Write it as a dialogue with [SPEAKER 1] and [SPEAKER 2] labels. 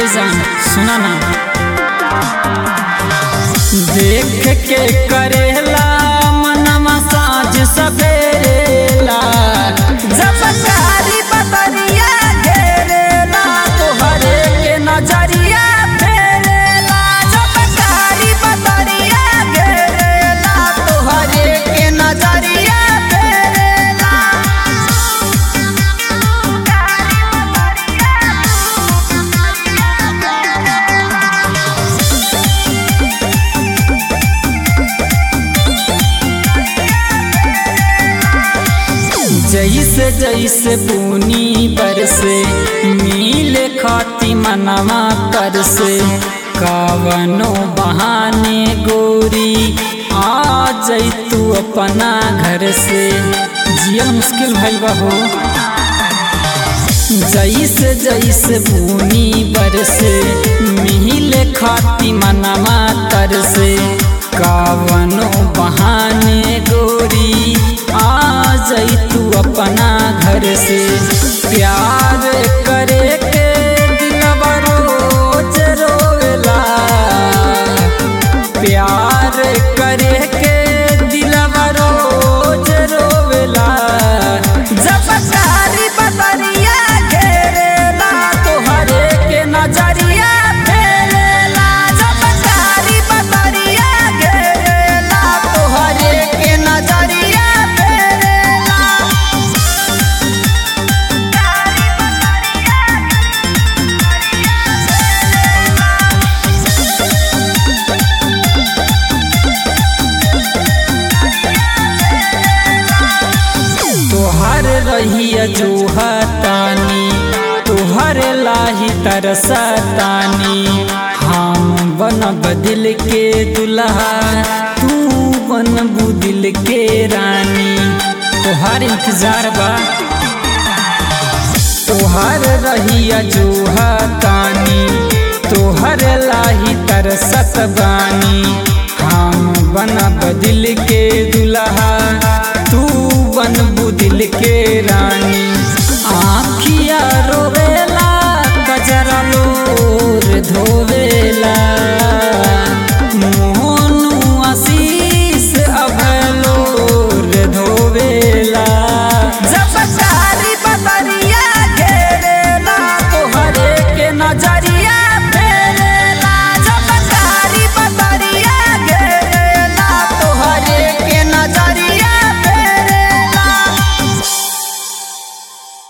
[SPEAKER 1] जान सुना ना, देख के करेला मनवा साँझ सवेरेला, जब कारी बदरिया घेरेला तोहरे के नजरिया फेरेला, जब कारी बदरिया घेरेला तोहरे के नजरिया फेरेला। जैसे जैसे बुनी बरसे मिले खाती मनवा तरसे, कवनो बहाने गोरी आ जैतू अपना घर से, जिया मुश्किल भइल बा हो। जैसे जैसे बुनी बरसे मिले खाती मनवा तरसे, कवनो बहाने गोरी आ जैतू अपना घर से, प्यार करे के दिलवा रोज रोवेला, प्यार करे के दिलवा रोज रोवेला, जब कारी बदरिया घेरेला तोहरे के नजरिया फेरेला, जब कारी बदरिया घेरेला तोहरे के नजरिया फेरेला। तोहर रहिया जोहतानी, तोहर लाही तरसतानी, हम बनब दिल के दुल्हा तू बनबू दिल के रानी, तोहर इंतजार बा। तोहर रहिया जोहतानी, तोहर लाही तरसत बानी, हम बनब दिल के दुल्हा तू बनबू दिल के रानी। आँखिया रोवेला कजरा लोर धोवे